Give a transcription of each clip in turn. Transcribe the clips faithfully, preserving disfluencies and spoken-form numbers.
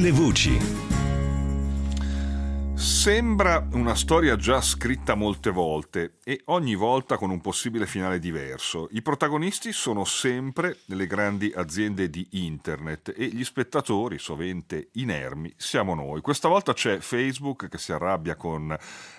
Mille voci. Sembra una storia già scritta molte volte e ogni volta con un possibile finale diverso. I protagonisti sono sempre le grandi aziende di internet e gli spettatori, sovente inermi, siamo noi. Questa volta c'è Facebook che si arrabbia con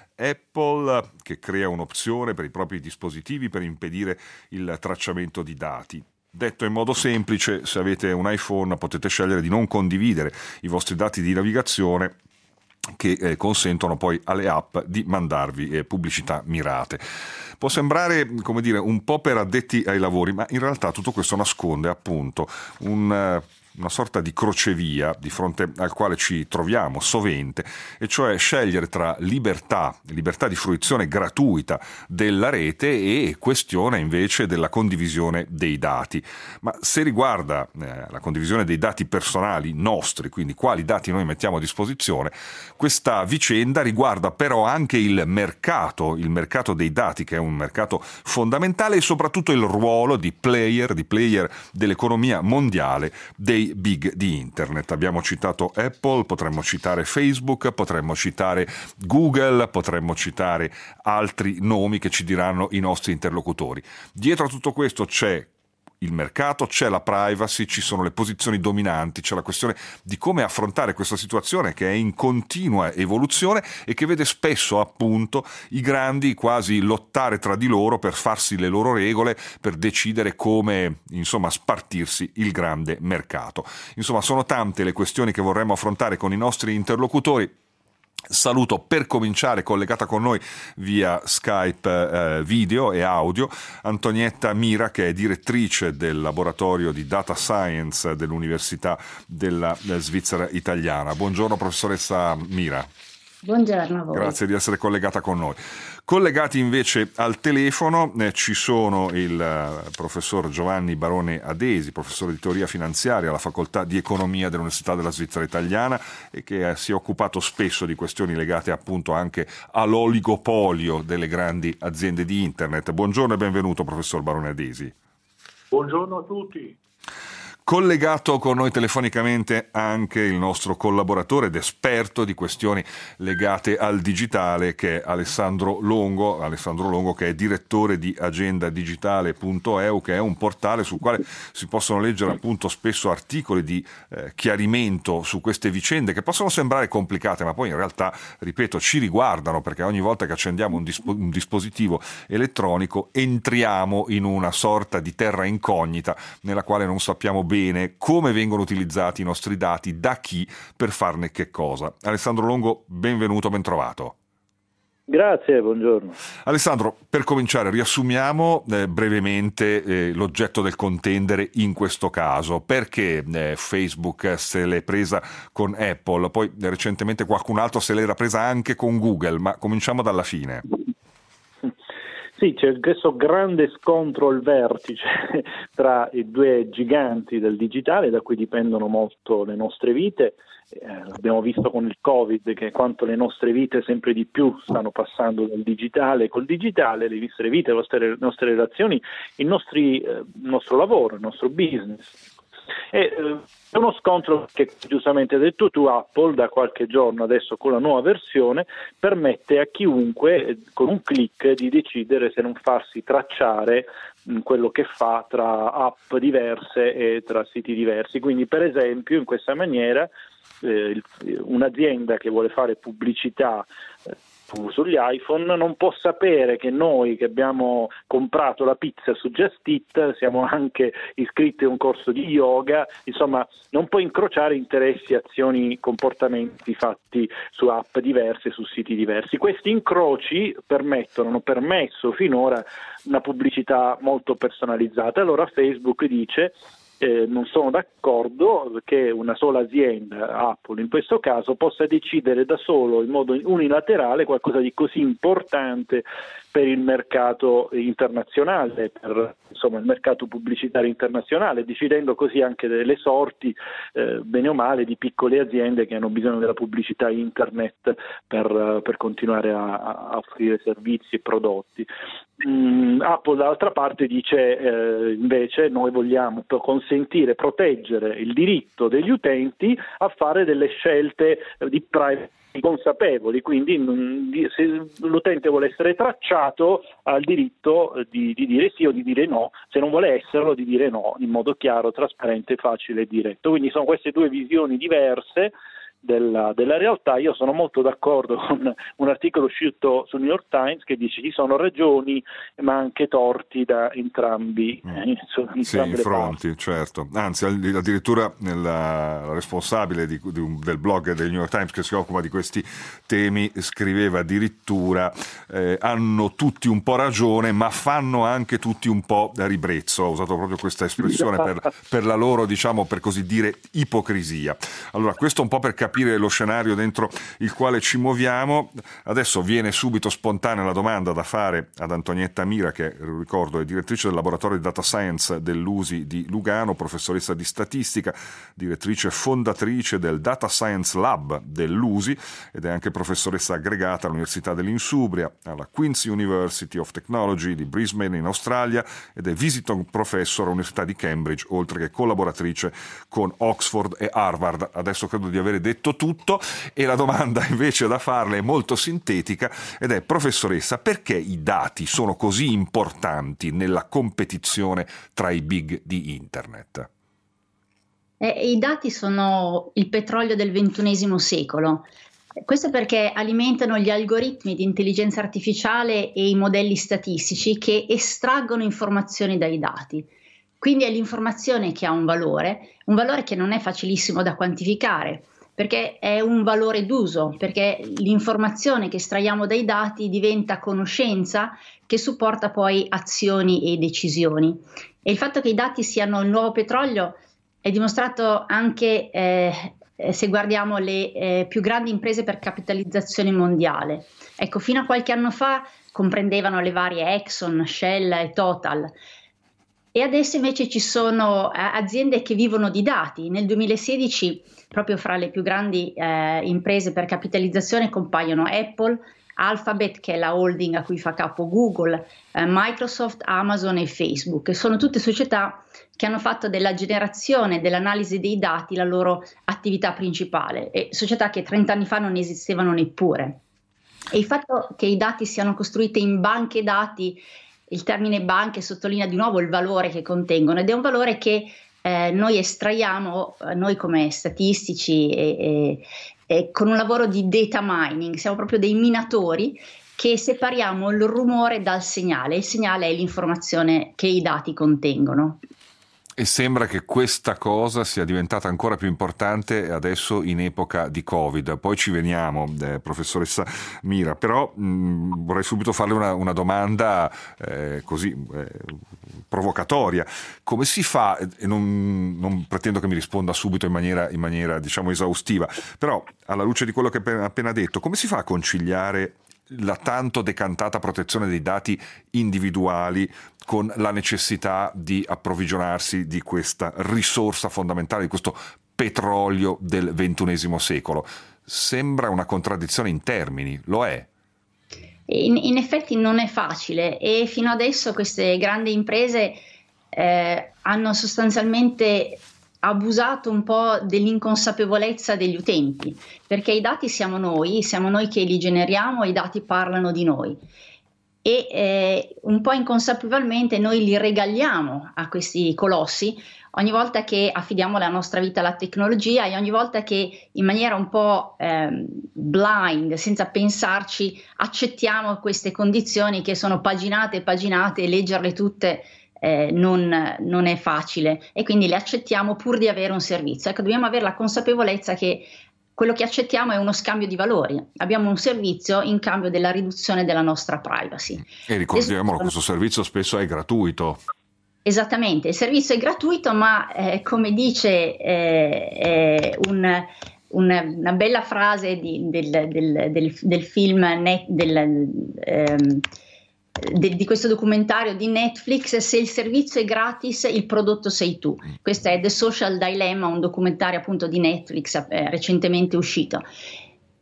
Apple, che crea un'opzione per i propri dispositivi per impedire il tracciamento di dati. Detto in modo semplice, se avete un iPhone potete scegliere di non condividere i vostri dati di navigazione che eh, consentono poi alle app di mandarvi eh, pubblicità mirate. Può sembrare, come dire, un po' per addetti ai lavori, ma in realtà tutto questo nasconde appunto un... Uh, una sorta di crocevia di fronte al quale ci troviamo sovente, e cioè scegliere tra libertà, libertà di fruizione gratuita della rete e questione invece della condivisione dei dati. Ma se riguarda eh, la condivisione dei dati personali nostri, quindi quali dati noi mettiamo a disposizione, questa vicenda riguarda però anche il mercato, il mercato dei dati, che è un mercato fondamentale, e soprattutto il ruolo di player, di player dell'economia mondiale dei big di internet. Abbiamo citato Apple, potremmo citare Facebook, potremmo citare Google, potremmo citare altri nomi che ci diranno i nostri interlocutori. Dietro a tutto questo c'è il mercato, c'è la privacy, ci sono le posizioni dominanti, c'è la questione di come affrontare questa situazione che è in continua evoluzione e che vede spesso appunto i grandi quasi lottare tra di loro per farsi le loro regole, per decidere come insomma spartirsi il grande mercato. Insomma, sono tante le questioni che vorremmo affrontare con i nostri interlocutori. Saluto per cominciare, collegata con noi via Skype eh, video e audio, Antonietta Mira, che è direttrice del laboratorio di Data Science dell'Università della Svizzera Italiana. Buongiorno professoressa Mira. Buongiorno a voi. Grazie di essere collegata con noi. Collegati invece al telefono eh, ci sono il eh, professor Giovanni Barone Adesi, professore di teoria finanziaria alla Facoltà di Economia dell'Università della Svizzera Italiana, e che eh, si è occupato spesso di questioni legate appunto anche all'oligopolio delle grandi aziende di internet. Buongiorno e benvenuto professor Barone Adesi. Buongiorno a tutti. Collegato con noi telefonicamente anche il nostro collaboratore ed esperto di questioni legate al digitale, che è Alessandro Longo, Alessandro Longo che è direttore di agenda digitale punto e u, che è un portale sul quale si possono leggere appunto spesso articoli di eh, chiarimento su queste vicende che possono sembrare complicate, ma poi in realtà, ripeto, ci riguardano, perché ogni volta che accendiamo un, dispo- un dispositivo elettronico entriamo in una sorta di terra incognita nella quale non sappiamo bene bene come vengono utilizzati i nostri dati, da chi, per farne che cosa. Alessandro Longo, benvenuto, ben trovato. Grazie, buongiorno. Alessandro, per cominciare riassumiamo eh, brevemente eh, l'oggetto del contendere in questo caso. Perché eh, Facebook se l'è presa con Apple, poi eh, recentemente qualcun altro se l'era presa anche con Google, ma cominciamo dalla fine. Sì, c'è questo grande scontro al vertice tra i due giganti del digitale, da cui dipendono molto le nostre vite. Eh, abbiamo visto con il Covid che quanto le nostre vite sempre di più stanno passando dal digitale. Col digitale le nostre vite, le nostre, le nostre relazioni, il, nostri, eh, il nostro lavoro, il nostro business. E, eh, è uno scontro che, giustamente hai detto tu, Apple da qualche giorno adesso con la nuova versione permette a chiunque eh, con un click di decidere se non farsi tracciare mh, quello che fa tra app diverse e tra siti diversi. Quindi, per esempio, in questa maniera eh, il, un'azienda che vuole fare pubblicità eh, sugli iPhone non può sapere che noi che abbiamo comprato la pizza su Just Eat siamo anche iscritti a un corso di yoga, insomma non può incrociare interessi, azioni, comportamenti fatti su app diverse, su siti diversi. Questi incroci permettono, hanno permesso finora una pubblicità molto personalizzata. Allora Facebook dice: Eh, non sono d'accordo che una sola azienda, Apple in questo caso, possa decidere da solo in modo unilaterale qualcosa di così importante per il mercato internazionale, per insomma il mercato pubblicitario internazionale, decidendo così anche delle sorti, eh, bene o male, di piccole aziende che hanno bisogno della pubblicità internet per, per continuare a, a offrire servizi e prodotti. mh, Apple dall'altra parte dice eh, invece noi vogliamo consentire, proteggere il diritto degli utenti a fare delle scelte di privacy consapevoli, quindi mh, se l'utente vuole essere tracciato ha il diritto di, di dire sì o di dire no, se non vuole esserlo di dire no in modo chiaro, trasparente, facile e diretto. Quindi sono queste due visioni diverse Della, della realtà. Io sono molto d'accordo con un articolo uscito sul New York Times che dice ci sono ragioni ma anche torti da entrambi, mm. eh, entrambe sì, in le fronti, parti. certo. Anzi, addirittura la responsabile di, di un, del blog del New York Times che si occupa di questi temi scriveva addirittura eh, hanno tutti un po' ragione ma fanno anche tutti un po' da ribrezzo. Ha usato proprio questa espressione per, per la loro, diciamo, per così dire, ipocrisia. Allora, questo un po' per capire lo scenario dentro il quale ci muoviamo. Adesso viene subito spontanea la domanda da fare ad Antonietta Mira, che ricordo è direttrice del laboratorio di data science dell'U S I di Lugano, professoressa di statistica, direttrice fondatrice del Data Science Lab dell'U S I ed è anche professoressa aggregata all'Università dell'Insubria, alla Queen's University of Technology di Brisbane in Australia ed è visiting professor all'Università di Cambridge, oltre che collaboratrice con Oxford e Harvard. Adesso credo di avere detto tutto e la domanda invece da farle è molto sintetica ed è: professoressa, perché i dati sono così importanti nella competizione tra i big di internet? Eh, i dati sono il petrolio del ventunesimo secolo. Questo perché alimentano gli algoritmi di intelligenza artificiale e i modelli statistici che estraggono informazioni dai dati. Quindi è l'informazione che ha un valore, un valore che non è facilissimo da quantificare, perché è un valore d'uso, perché l'informazione che estraiamo dai dati diventa conoscenza che supporta poi azioni e decisioni. E il fatto che i dati siano il nuovo petrolio è dimostrato anche eh, se guardiamo le eh, più grandi imprese per capitalizzazione mondiale. Ecco, fino a qualche anno fa comprendevano le varie Exxon, Shell e Total. E adesso invece ci sono eh, aziende che vivono di dati. Nel duemilasedici, proprio fra le più grandi eh, imprese per capitalizzazione, compaiono Apple, Alphabet, che è la holding a cui fa capo Google, eh, Microsoft, Amazon e Facebook, che sono tutte società che hanno fatto della generazione, dell'analisi dei dati la loro attività principale, e società che trent'anni fa non esistevano neppure. E il fatto che i dati siano costruiti in banche dati, il termine banche sottolinea di nuovo il valore che contengono, ed è un valore che eh, noi estraiamo, eh, noi come statistici e, e, e con un lavoro di data mining, siamo proprio dei minatori che separiamo il rumore dal segnale. Il segnale è l'informazione che i dati contengono. E sembra che questa cosa sia diventata ancora più importante adesso in epoca di Covid. Poi ci veniamo, eh, professoressa Mira, però mh, vorrei subito farle una, una domanda eh, così eh, provocatoria. Come si fa, e non, non pretendo che mi risponda subito in maniera, in maniera diciamo esaustiva, però alla luce di quello che ha appena detto, come si fa a conciliare la tanto decantata protezione dei dati individuali con la necessità di approvvigionarsi di questa risorsa fondamentale, di questo petrolio del ventunesimo secolo? Sembra una contraddizione in termini, lo è? In, in effetti non è facile, e fino adesso queste grandi imprese eh, hanno sostanzialmente abusato un po' dell'inconsapevolezza degli utenti, perché i dati siamo noi, siamo noi che li generiamo e i dati parlano di noi. E eh, un po' inconsapevolmente noi li regaliamo a questi colossi ogni volta che affidiamo la nostra vita alla tecnologia e ogni volta che in maniera un po' eh, blind, senza pensarci, accettiamo queste condizioni che sono paginate e paginate, e leggerle tutte eh, non, non è facile, e quindi le accettiamo pur di avere un servizio. Ecco, dobbiamo avere la consapevolezza che quello che accettiamo è uno scambio di valori. Abbiamo un servizio in cambio della riduzione della nostra privacy. E ricordiamolo, questo servizio spesso è gratuito. Esattamente, il servizio è gratuito, ma eh, come dice eh, eh, un, un, una bella frase di, del, del, del, del film net, del, ehm, de, di questo documentario di Netflix: se il servizio è gratis, il prodotto sei tu. Questo è The Social Dilemma, un documentario appunto di Netflix eh, recentemente uscito.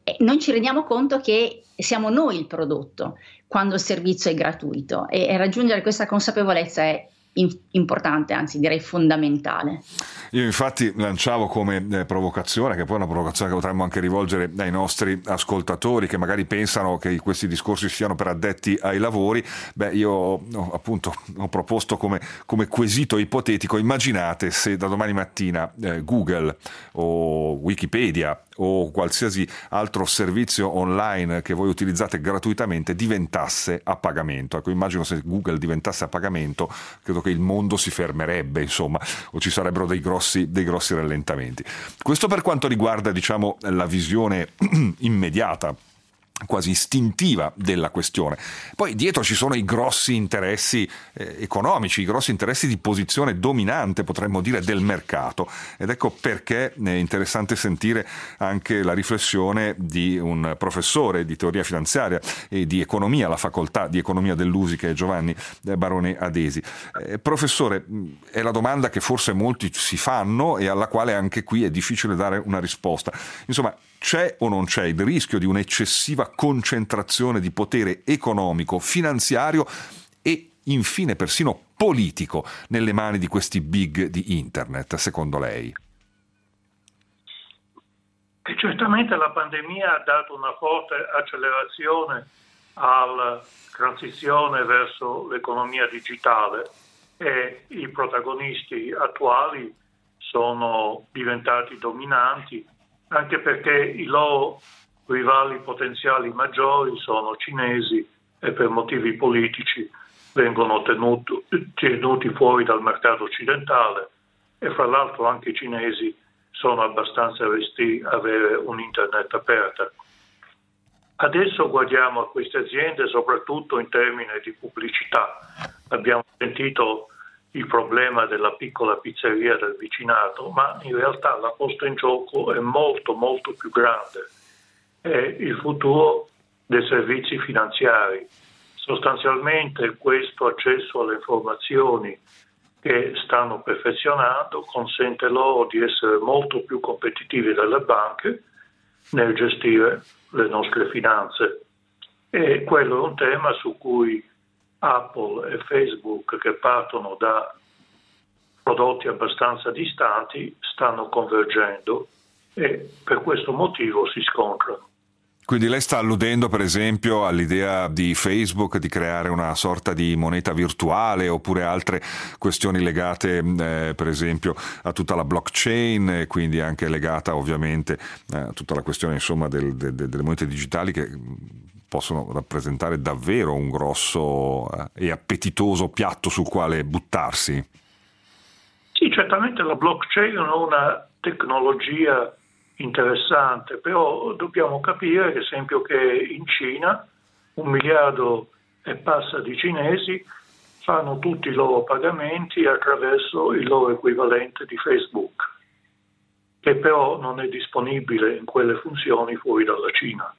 E non ci rendiamo conto che siamo noi il prodotto quando il servizio è gratuito, e, e raggiungere questa consapevolezza è in, importante, anzi direi fondamentale. Io infatti lanciavo come eh, provocazione, che poi è una provocazione che potremmo anche rivolgere ai nostri ascoltatori che magari pensano che questi discorsi siano per addetti ai lavori. Beh, io ho, appunto ho proposto come, come quesito ipotetico: immaginate se da domani mattina eh, Google o Wikipedia o qualsiasi altro servizio online che voi utilizzate gratuitamente diventasse a pagamento. Ecco, immagino se Google diventasse a pagamento, credo che il mondo si fermerebbe, insomma, o ci sarebbero dei grossi, dei grossi rallentamenti. Questo per quanto riguarda, diciamo, la visione immediata, quasi istintiva della questione. Poi dietro ci sono i grossi interessi eh, economici, i grossi interessi di posizione dominante, potremmo dire, del mercato, ed ecco perché è interessante sentire anche la riflessione di un professore di teoria finanziaria e di economia alla facoltà di economia dell'U S I, che è Giovanni Barone Adesi. Eh, professore, è la domanda che forse molti si fanno e alla quale anche qui è difficile dare una risposta. Insomma, c'è o non c'è il rischio di un'eccessiva concentrazione di potere economico, finanziario e infine persino politico nelle mani di questi big di internet, secondo lei? E certamente la pandemia ha dato una forte accelerazione alla transizione verso l'economia digitale e i protagonisti attuali sono diventati dominanti, anche perché i loro rivali potenziali maggiori sono cinesi e per motivi politici vengono tenuto, tenuti fuori dal mercato occidentale, e fra l'altro anche i cinesi sono abbastanza resti a avere un internet aperta. Adesso guardiamo a queste aziende soprattutto in termini di pubblicità. Abbiamo sentito il problema della piccola pizzeria del vicinato, ma in realtà la posta in gioco è molto molto più grande. È il futuro dei servizi finanziari. Sostanzialmente questo accesso alle informazioni che stanno perfezionando consente loro di essere molto più competitivi dalle banche nel gestire le nostre finanze. E quello è un tema su cui Apple e Facebook, che partono da prodotti abbastanza distanti, stanno convergendo e per questo motivo si scontrano. Quindi lei sta alludendo per esempio all'idea di Facebook di creare una sorta di moneta virtuale, oppure altre questioni legate eh, per esempio a tutta la blockchain, e quindi anche legata ovviamente eh, a tutta la questione, insomma, del, de, de, delle monete digitali, che possono rappresentare davvero un grosso eh, e appetitoso piatto sul quale buttarsi. Sì, certamente la blockchain è una tecnologia interessante, però dobbiamo capire, ad esempio, che in Cina un miliardo e passa di cinesi fanno tutti i loro pagamenti attraverso il loro equivalente di Facebook, che però non è disponibile in quelle funzioni fuori dalla Cina.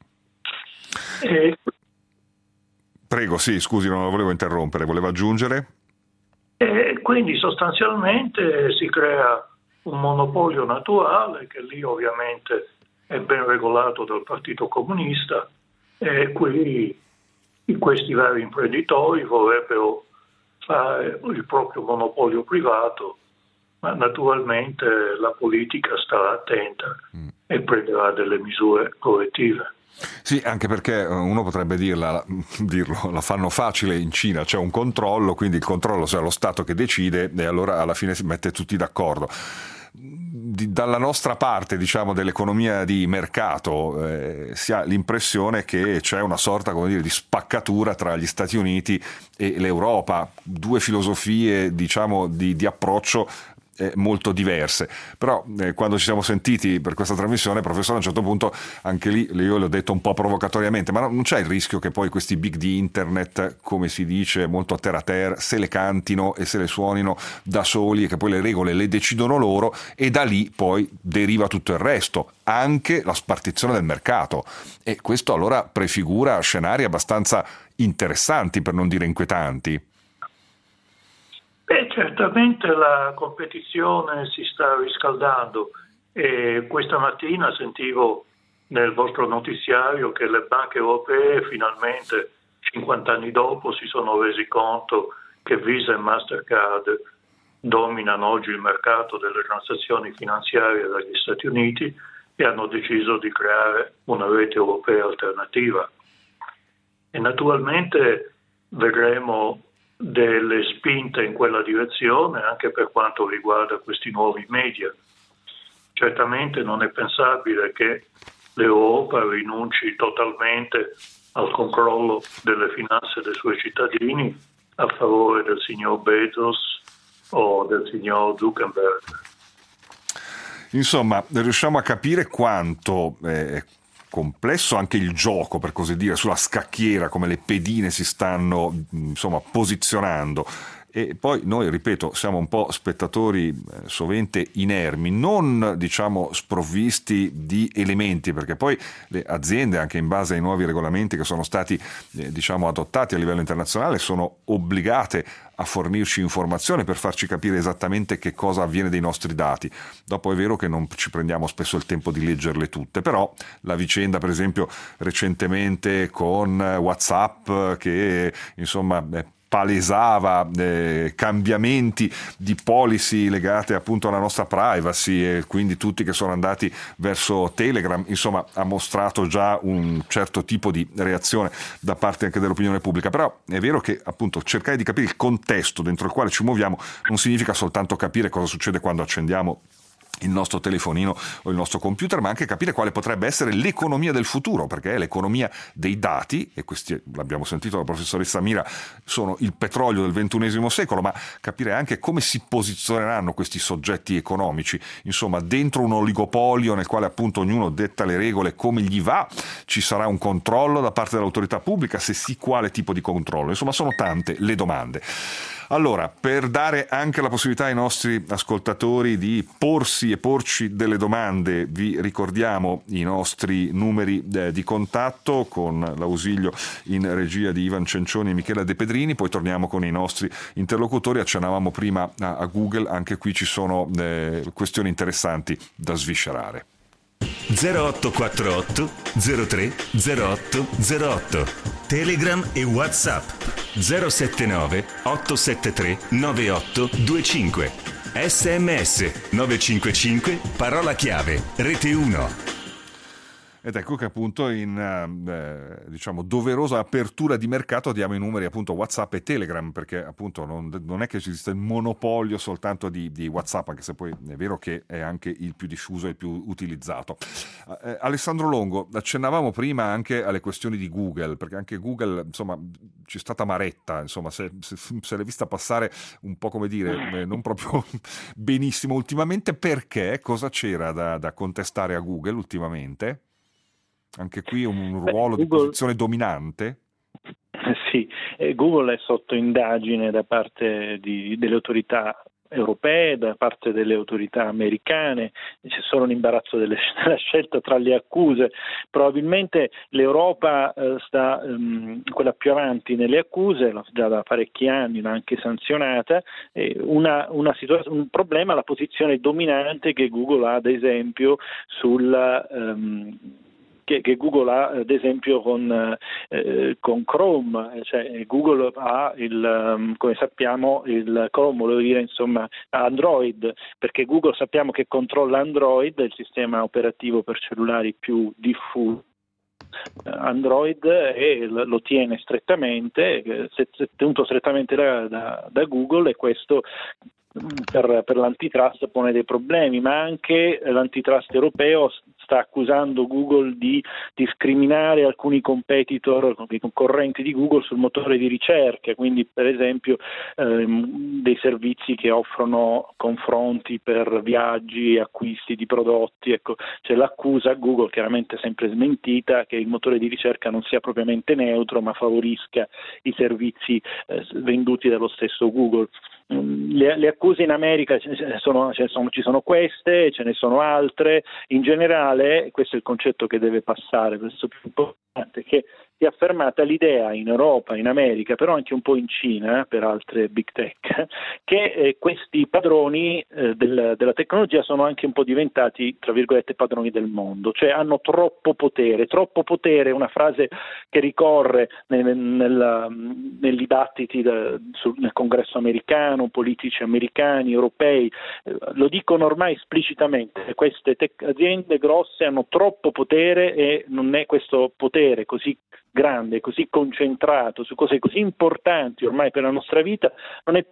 E... Prego, sì, scusi, non la volevo interrompere, voleva aggiungere? E quindi sostanzialmente si crea un monopolio naturale, che lì ovviamente è ben regolato dal Partito Comunista, e qui questi vari imprenditori vorrebbero fare il proprio monopolio privato, ma naturalmente la politica starà attenta mm. e prenderà delle misure correttive. Sì, anche perché uno potrebbe dirla, dirlo, la fanno facile in Cina, c'è un controllo, quindi il controllo c'è lo Stato che decide e allora alla fine si mette tutti d'accordo. Dalla nostra parte, diciamo, dell'economia di mercato eh, si ha l'impressione che c'è una sorta, come dire, di spaccatura tra gli Stati Uniti e l'Europa, due filosofie, diciamo, di, di approccio eh, molto diverse. Però eh, quando ci siamo sentiti per questa trasmissione, professore, a un certo punto anche lì io le ho detto un po' provocatoriamente, ma non c'è il rischio che poi questi big di internet, come si dice molto a terra a terra, se le cantino e se le suonino da soli e che poi le regole le decidono loro, e da lì poi deriva tutto il resto, anche la spartizione del mercato, e questo allora prefigura scenari abbastanza interessanti, per non dire inquietanti. Beh, certamente la competizione si sta riscaldando, e questa mattina sentivo nel vostro notiziario che le banche europee finalmente cinquanta anni dopo si sono resi conto che Visa e Mastercard dominano oggi il mercato delle transazioni finanziarie dagli Stati Uniti e hanno deciso di creare una rete europea alternativa. E naturalmente vedremo delle spinte in quella direzione anche per quanto riguarda questi nuovi media. Certamente non è pensabile che l'Europa rinunci totalmente al controllo delle finanze dei suoi cittadini a favore del signor Bezos o del signor Zuckerberg. Insomma, riusciamo a capire quanto è complesso anche il gioco, per così dire, sulla scacchiera, come le pedine si stanno, insomma, posizionando. E poi noi, ripeto, siamo un po' spettatori eh, sovente inermi, non diciamo sprovvisti di elementi, perché poi le aziende, anche in base ai nuovi regolamenti che sono stati eh, diciamo adottati a livello internazionale, sono obbligate a fornirci informazioni per farci capire esattamente che cosa avviene dei nostri dati. Dopo è vero che non ci prendiamo spesso il tempo di leggerle tutte, però la vicenda per esempio recentemente con WhatsApp che insomma è palesava eh, cambiamenti di policy legate appunto alla nostra privacy, e quindi tutti che sono andati verso Telegram, insomma ha mostrato già un certo tipo di reazione da parte anche dell'opinione pubblica. Però è vero che appunto cercare di capire il contesto dentro il quale ci muoviamo non significa soltanto capire cosa succede quando accendiamo il nostro telefonino o il nostro computer, ma anche capire quale potrebbe essere l'economia del futuro, perché è l'economia dei dati, e questi, l'abbiamo sentito dalla professoressa Mira, sono il petrolio del ventunesimo secolo, ma capire anche come si posizioneranno questi soggetti economici, insomma dentro un oligopolio nel quale appunto ognuno detta le regole come gli va. Ci sarà un controllo da parte dell'autorità pubblica? Se sì, quale tipo di controllo? Insomma sono tante le domande. Allora, per dare anche la possibilità ai nostri ascoltatori di porsi e porci delle domande, vi ricordiamo i nostri numeri eh, di contatto con l'ausilio in regia di Ivan Cencioni e Michela De Pedrini. Poi torniamo con i nostri interlocutori. Accennavamo prima a, a Google, anche qui ci sono eh, questioni interessanti da sviscerare. zero otto quattro otto zero tre zero otto zero otto Telegram e WhatsApp zero sette nove otto sette tre nove otto due cinque sms nove cinque cinque parola chiave rete uno. Ed ecco che appunto in eh, diciamo doverosa apertura di mercato diamo i numeri appunto WhatsApp e Telegram, perché appunto non, non è che esiste il monopolio soltanto di, di WhatsApp, anche se poi è vero che è anche il più diffuso e il più utilizzato. Eh, Alessandro Longo, accennavamo prima anche alle questioni di Google, perché anche Google insomma c'è stata maretta, insomma se, se, se l'è vista passare un po' come dire eh, non proprio benissimo ultimamente. Perché? Cosa c'era da, da contestare a Google ultimamente? Anche qui un ruolo Beh, Google, di posizione dominante? Sì, eh, Google è sotto indagine da parte di, delle autorità europee, da parte delle autorità americane. C'è solo un imbarazzo delle, della scelta tra le accuse. Probabilmente l'Europa eh, sta um, quella più avanti nelle accuse, già da parecchi anni, l'ha anche sanzionata. Eh, una, una situa- un problema è la posizione dominante che Google ha, ad esempio, sul um, Che, che Google ha ad esempio con, eh, con Chrome, cioè Google ha il, come sappiamo, il Chrome, volevo dire insomma Android, perché Google sappiamo che controlla Android, il sistema operativo per cellulari più diffuso Android, e lo tiene strettamente, tenuto strettamente da, da, da Google, e questo per, per l'antitrust pone dei problemi, ma anche l'antitrust europeo sta accusando Google di discriminare alcuni competitor, i concorrenti di Google sul motore di ricerca, quindi per esempio ehm, dei servizi che offrono confronti per viaggi, acquisti di prodotti. Ecco, c'è l'accusa a Google, chiaramente sempre smentita, che il motore di ricerca non sia propriamente neutro ma favorisca i servizi eh, venduti dallo stesso Google. Le, le accuse in America ce ne sono, ce ne sono, ci sono queste, ce ne sono altre. In generale, questo è il concetto che deve passare, questo è più importante, che si è affermata l'idea in Europa, in America, però anche un po' in Cina, per altre big tech, che eh, questi padroni eh, del, della tecnologia sono anche un po' diventati, tra virgolette, padroni del mondo, cioè hanno troppo potere. Troppo potere è una frase che ricorre nel, nel, nei dibattiti da, sul, nel congresso americano, politici americani, europei, eh, lo dicono ormai esplicitamente, queste tech, aziende grosse hanno troppo potere e non è questo potere così grande, così concentrato su cose così importanti ormai per la nostra vita, non è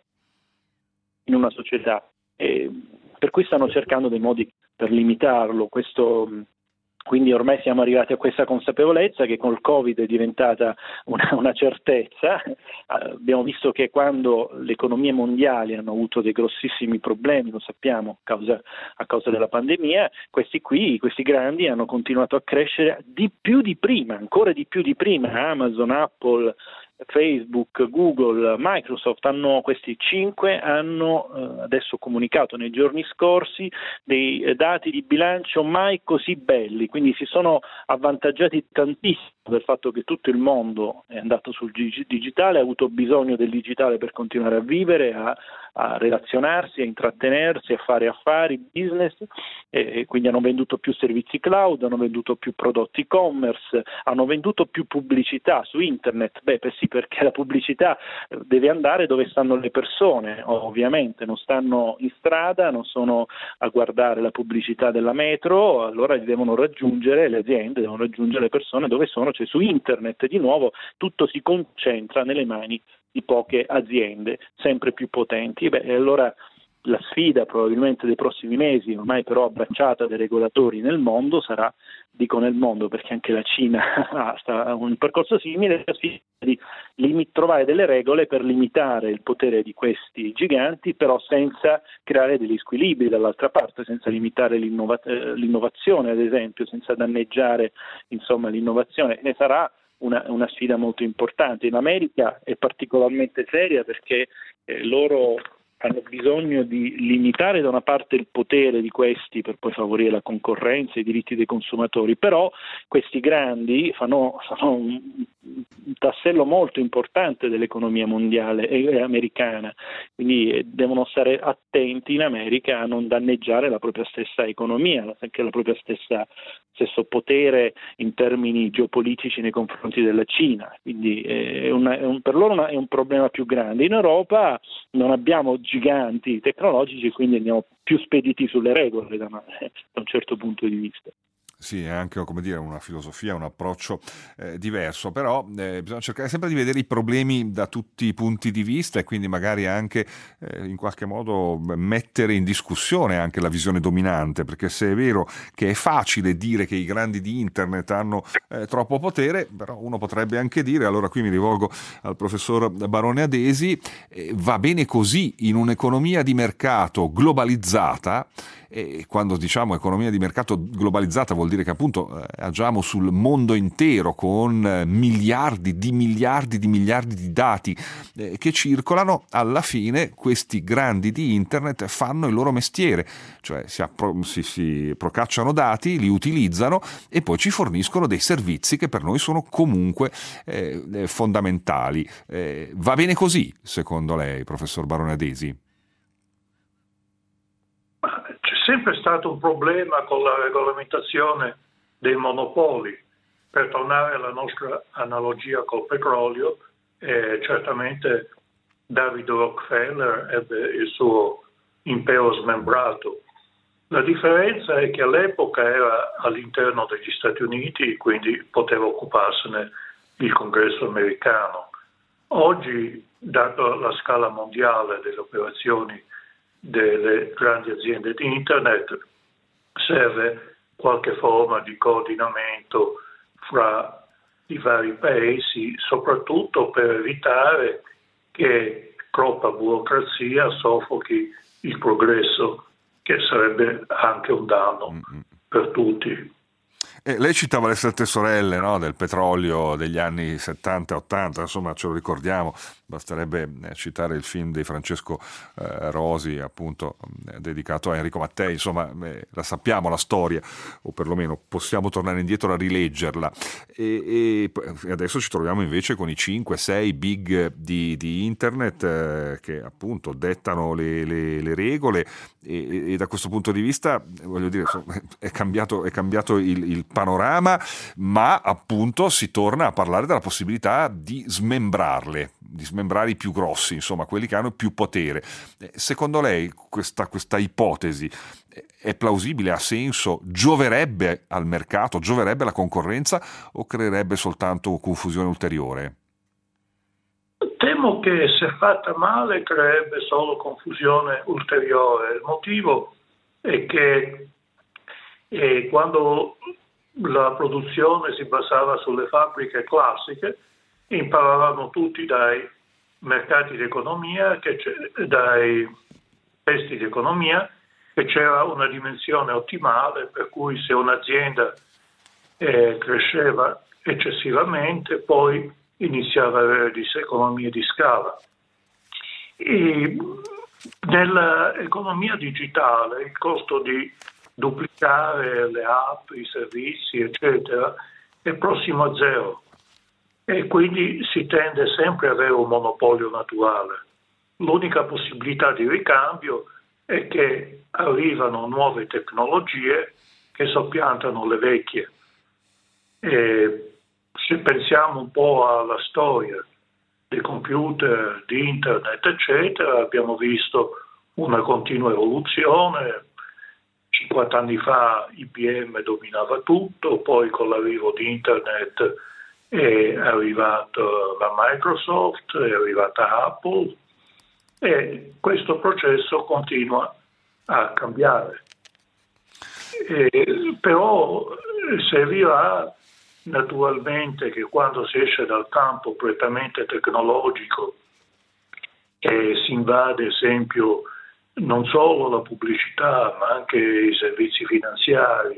in una società, e per cui stanno cercando dei modi per limitarlo. Questo, quindi ormai siamo arrivati a questa consapevolezza che col Covid è diventata una, una certezza. Abbiamo visto che quando le economie mondiali hanno avuto dei grossissimi problemi, lo sappiamo, a causa, a causa della pandemia, questi qui, questi grandi hanno continuato a crescere di più di prima, ancora di più di prima. Amazon, Apple, Facebook, Google, Microsoft, hanno, questi cinque hanno eh, adesso comunicato nei giorni scorsi dei eh, dati di bilancio mai così belli, quindi si sono avvantaggiati tantissimo del fatto che tutto il mondo è andato sul digitale, ha avuto bisogno del digitale per continuare a vivere, a, a relazionarsi, a intrattenersi, a fare affari, business, e, e quindi hanno venduto più servizi cloud, hanno venduto più prodotti e-commerce, hanno venduto più pubblicità su internet. Beh, per sì, perché la pubblicità deve andare dove stanno le persone, ovviamente, non stanno in strada, non sono a guardare la pubblicità della metro, allora li devono raggiungere, le aziende devono raggiungere le persone dove sono, cioè su internet. Di nuovo tutto si concentra nelle mani di poche aziende sempre più potenti. Beh, allora la sfida probabilmente dei prossimi mesi, ormai però abbracciata dai regolatori nel mondo, sarà, dico nel mondo perché anche la Cina ha un percorso simile, la sfida di limit, trovare delle regole per limitare il potere di questi giganti, però senza creare degli squilibri dall'altra parte, senza limitare l'innova- l'innovazione, ad esempio, senza danneggiare insomma l'innovazione. Ne sarà una, una sfida molto importante. In America è particolarmente seria perché eh, loro hanno bisogno di limitare da una parte il potere di questi per poi favorire la concorrenza e i diritti dei consumatori, però questi grandi fanno, fanno un, un tassello molto importante dell'economia mondiale e americana, quindi devono stare attenti in America a non danneggiare la propria stessa economia, anche la propria stessa stesso potere in termini geopolitici nei confronti della Cina, quindi è una, è un, per loro una, è un problema più grande. In Europa non abbiamo giganti tecnologici, quindi andiamo più spediti sulle regole da, da un certo punto di vista. Sì, è anche, come dire, una filosofia, un approccio eh, diverso, però eh, bisogna cercare sempre di vedere i problemi da tutti i punti di vista e quindi magari anche eh, in qualche modo mettere in discussione anche la visione dominante, perché se è vero che è facile dire che i grandi di internet hanno eh, troppo potere, però uno potrebbe anche dire, allora qui mi rivolgo al professor Barone Adesi, eh, va bene così in un'economia di mercato globalizzata. E quando diciamo economia di mercato globalizzata vuol dire che appunto eh, agiamo sul mondo intero con eh, miliardi di miliardi di miliardi di dati eh, che circolano. Alla fine questi grandi di internet fanno il loro mestiere, cioè si, appro- si, si procacciano dati, li utilizzano e poi ci forniscono dei servizi che per noi sono comunque eh, fondamentali. Eh, va bene così, secondo lei, professor Barone Adesi? C'è sempre stato un problema con la regolamentazione dei monopoli. Per tornare alla nostra analogia col petrolio, eh, certamente David Rockefeller ebbe il suo impero smembrato. La differenza è che all'epoca era all'interno degli Stati Uniti, quindi poteva occuparsene il Congresso americano. Oggi, data la scala mondiale delle operazioni delle grandi aziende di internet, serve qualche forma di coordinamento fra i vari paesi, soprattutto per evitare che troppa burocrazia soffochi il progresso, che sarebbe anche un danno per tutti. Eh, lei citava le sette sorelle, no, del petrolio degli anni settanta ottanta, insomma ce lo ricordiamo, basterebbe citare il film di Francesco eh, Rosi, appunto eh, dedicato a Enrico Mattei, insomma eh, la sappiamo la storia, o perlomeno possiamo tornare indietro a rileggerla, e, e adesso ci troviamo invece con i cinque sei big di, di internet eh, che appunto dettano le, le, le regole, e, e da questo punto di vista voglio dire è cambiato, è cambiato il, il panorama, ma appunto si torna a parlare della possibilità di smembrarle, di smembrare i più grossi, insomma quelli che hanno più potere. Secondo lei questa, questa ipotesi è plausibile, ha senso, gioverebbe al mercato, gioverebbe alla concorrenza o creerebbe soltanto confusione ulteriore? Temo che se fatta male creerebbe solo confusione ulteriore. Il motivo è che eh, quando la produzione si basava sulle fabbriche classiche, imparavano tutti dai mercati di economia, che dai testi di economia, che c'era una dimensione ottimale, per cui se un'azienda eh, cresceva eccessivamente, poi iniziava ad avere diseconomie di scala. E nell'economia digitale il costo di duplicare le app, i servizi, eccetera, è prossimo a zero, e quindi si tende sempre ad avere un monopolio naturale. L'unica possibilità di ricambio è che arrivano nuove tecnologie che soppiantano le vecchie. E se pensiamo un po' alla storia dei computer, di internet, eccetera, abbiamo visto una continua evoluzione. cinquanta anni fa I B M dominava tutto, poi con l'arrivo di internet è arrivata la Microsoft, è arrivata Apple, e questo processo continua a cambiare. E, però servirà naturalmente che quando si esce dal campo prettamente tecnologico e si invade, ad esempio, non solo la pubblicità, ma anche i servizi finanziari,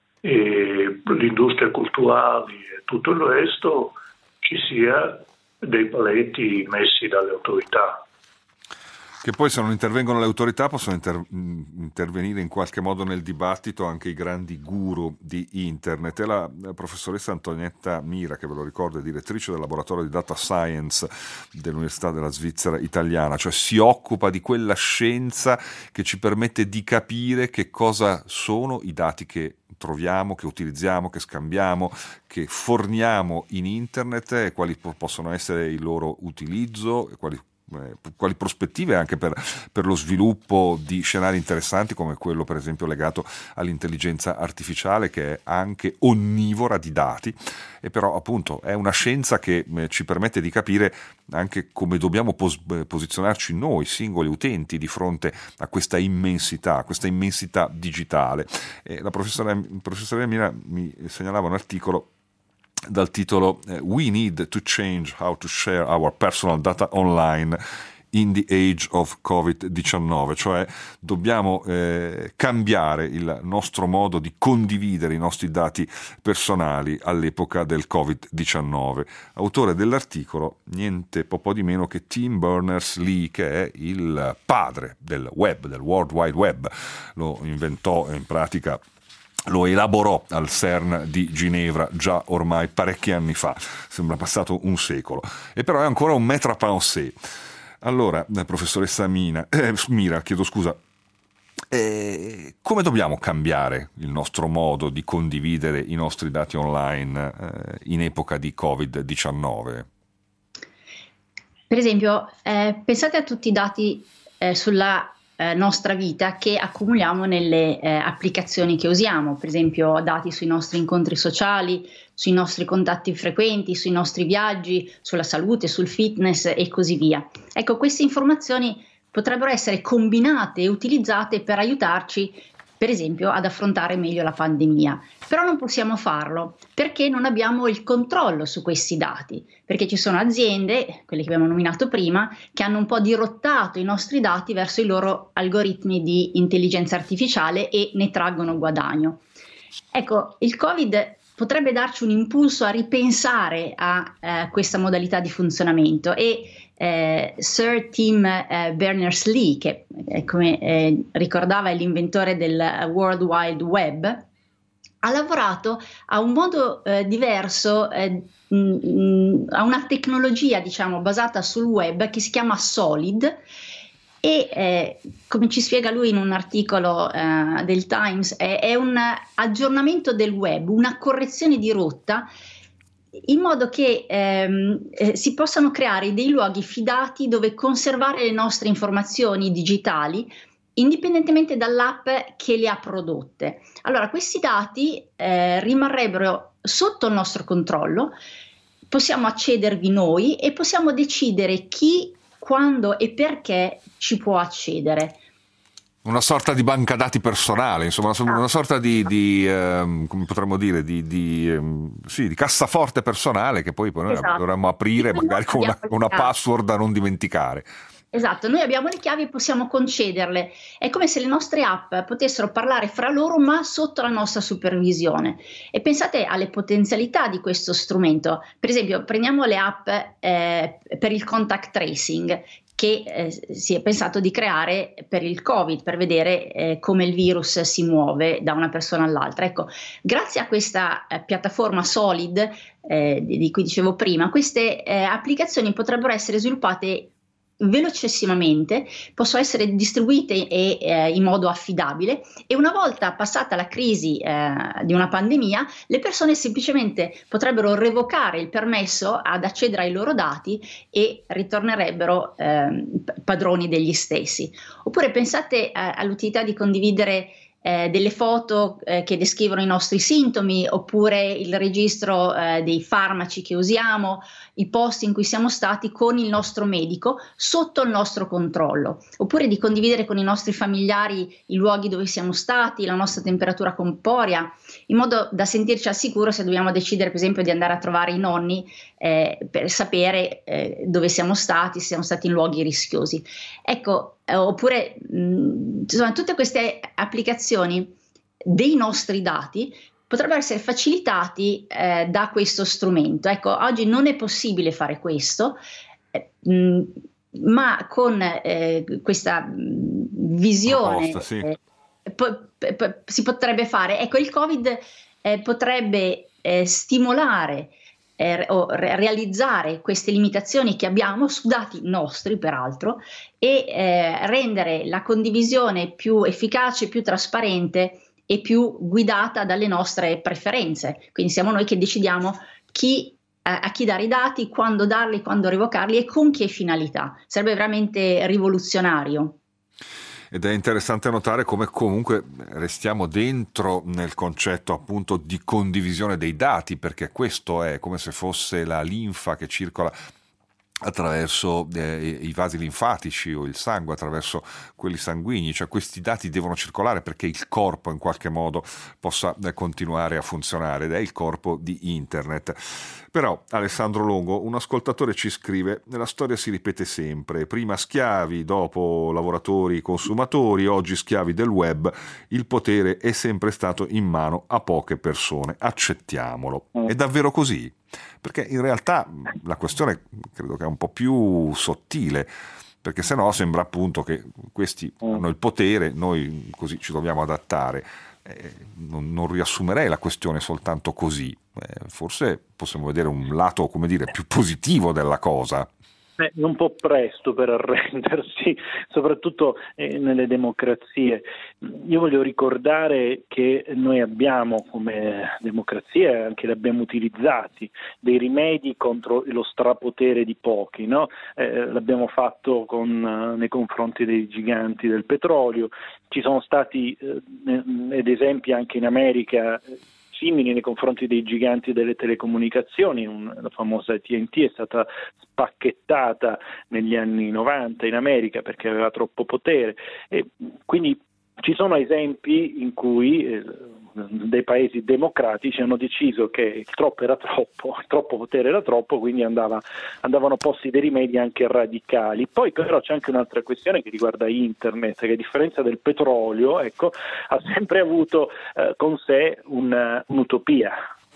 e le industrie culturali e tutto il resto, ci sia dei paletti messi dalle autorità. Che poi se non intervengono le autorità possono inter- intervenire in qualche modo nel dibattito anche i grandi guru di internet. E la, la professoressa Antonietta Mira, che ve lo ricordo è direttrice del laboratorio di data science dell'Università della Svizzera Italiana, cioè si occupa di quella scienza che ci permette di capire che cosa sono i dati che troviamo, che utilizziamo, che scambiamo, che forniamo in internet, e quali po- possono essere il loro utilizzo, e quali Eh, quali prospettive anche per, per lo sviluppo di scenari interessanti come quello per esempio legato all'intelligenza artificiale, che è anche onnivora di dati, e però appunto è una scienza che eh, ci permette di capire anche come dobbiamo pos- posizionarci noi singoli utenti di fronte a questa immensità, a questa immensità digitale. E la professoressa, professoressa Mira mi segnalava un articolo dal titolo We Need to Change How to Share Our Personal Data Online in the Age of covid diciannove, cioè dobbiamo eh, cambiare il nostro modo di condividere i nostri dati personali all'epoca del covid diciannove. Autore dell'articolo niente po' di meno che Tim Berners-Lee, che è il padre del web, del World Wide Web. Lo inventò in pratica, lo elaborò al CERN di Ginevra già ormai parecchi anni fa, sembra passato un secolo, e però è ancora un maître à penser. Allora, professoressa Mina, eh, Mira, chiedo scusa, eh, come dobbiamo cambiare il nostro modo di condividere i nostri dati online eh, in epoca di covid diciannove? Per esempio, eh, pensate a tutti i dati eh, sulla Eh, nostra vita che accumuliamo nelle eh, applicazioni che usiamo, per esempio dati sui nostri incontri sociali, sui nostri contatti frequenti, sui nostri viaggi, sulla salute, sul fitness e così via. Ecco, queste informazioni potrebbero essere combinate e utilizzate per aiutarci, per esempio, ad affrontare meglio la pandemia. Però non possiamo farlo perché non abbiamo il controllo su questi dati, perché ci sono aziende, quelle che abbiamo nominato prima, che hanno un po' dirottato i nostri dati verso i loro algoritmi di intelligenza artificiale e ne traggono guadagno. Ecco, il Covid potrebbe darci un impulso a ripensare a eh, questa modalità di funzionamento e eh, Sir Tim eh, Berners-Lee, che eh, come eh, ricordava è l'inventore del World Wide Web, ha lavorato a un modo eh, diverso, eh, mh, a una tecnologia diciamo basata sul web che si chiama Solid. E eh, come ci spiega lui in un articolo eh, del Times, è, è un aggiornamento del web, una correzione di rotta in modo che ehm, eh, si possano creare dei luoghi fidati dove conservare le nostre informazioni digitali indipendentemente dall'app che le ha prodotte. Allora, questi dati eh, rimarrebbero sotto il nostro controllo, possiamo accedervi noi e possiamo decidere chi, quando e perché ci può accedere. Una sorta di banca dati personale, insomma, una, una sorta di, di ehm, come potremmo dire, di, di, ehm, sì, di cassaforte personale che poi, poi noi esatto. dovremmo aprire magari con una, una password da non dimenticare. Esatto, noi abbiamo le chiavi e possiamo concederle. È come se le nostre app potessero parlare fra loro ma sotto la nostra supervisione. E pensate alle potenzialità di questo strumento. Per esempio, prendiamo le app eh, per il contact tracing che eh, si è pensato di creare per il Covid, per vedere eh, come il virus si muove da una persona all'altra. Ecco, grazie a questa eh, piattaforma Solid eh, di, di cui dicevo prima, queste eh, applicazioni potrebbero essere sviluppate velocissimamente, possono essere distribuite e, eh, in modo affidabile e una volta passata la crisi eh, di una pandemia le persone semplicemente potrebbero revocare il permesso ad accedere ai loro dati e ritornerebbero eh, padroni degli stessi. Oppure pensate a, all'utilità di condividere Eh, delle foto eh, che descrivono i nostri sintomi, oppure il registro eh, dei farmaci che usiamo, i posti in cui siamo stati con il nostro medico sotto il nostro controllo, oppure di condividere con i nostri familiari i luoghi dove siamo stati, la nostra temperatura corporea, in modo da sentirci al sicuro se dobbiamo decidere per esempio di andare a trovare i nonni eh, per sapere eh, dove siamo stati, se siamo stati in luoghi rischiosi. Ecco, eh, oppure mh, insomma, tutte queste applicazioni dei nostri dati potrebbero essere facilitati eh, da questo strumento. Ecco, oggi non è possibile fare questo, eh, mh, ma con eh, questa mh, visione Proposta, sì. eh, po- po- si potrebbe fare. Ecco, il Covid eh, potrebbe eh, stimolare eh, o re- realizzare queste limitazioni che abbiamo su dati nostri, peraltro, e eh, rendere la condivisione più efficace, più trasparente e più guidata dalle nostre preferenze. Quindi siamo noi che decidiamo chi, a, a chi dare i dati, quando darli, quando revocarli e con che finalità. Sarebbe veramente rivoluzionario. Ed è interessante notare come comunque restiamo dentro nel concetto appunto di condivisione dei dati, perché questo è come se fosse la linfa che circola attraverso eh, i vasi linfatici o il sangue, attraverso quelli sanguigni, cioè questi dati devono circolare perché il corpo in qualche modo possa eh, continuare a funzionare, ed è il corpo di internet. Però Alessandro Longo, un ascoltatore ci scrive: la storia si ripete sempre, prima schiavi, dopo lavoratori, consumatori, oggi schiavi del web, il potere è sempre stato in mano a poche persone, accettiamolo. È davvero così? Perché in realtà la questione credo che è un po' più sottile, perché sennò sembra appunto che questi hanno il potere, noi così ci dobbiamo adattare. Eh, non, non riassumerei la questione soltanto così, eh, forse possiamo vedere un lato, come dire, più positivo della cosa. Eh, un po' presto per arrendersi, soprattutto eh, nelle democrazie. Io voglio ricordare che noi abbiamo come democrazia, anche li abbiamo utilizzati, dei rimedi contro lo strapotere di pochi, no? Eh, l'abbiamo fatto con, nei confronti dei giganti del petrolio, ci sono stati eh, ed esempi anche in America simili nei confronti dei giganti delle telecomunicazioni. Un, la famosa A T and T è stata spacchettata negli anni novanta in America perché aveva troppo potere, e quindi ci sono esempi in cui eh, dei paesi democratici hanno deciso che il troppo era troppo, il troppo potere era troppo, quindi andava, andavano posti dei rimedi anche radicali. Poi però c'è anche un'altra questione che riguarda internet, che a differenza del petrolio, ecco, ha sempre avuto eh, con sé un, un'utopia,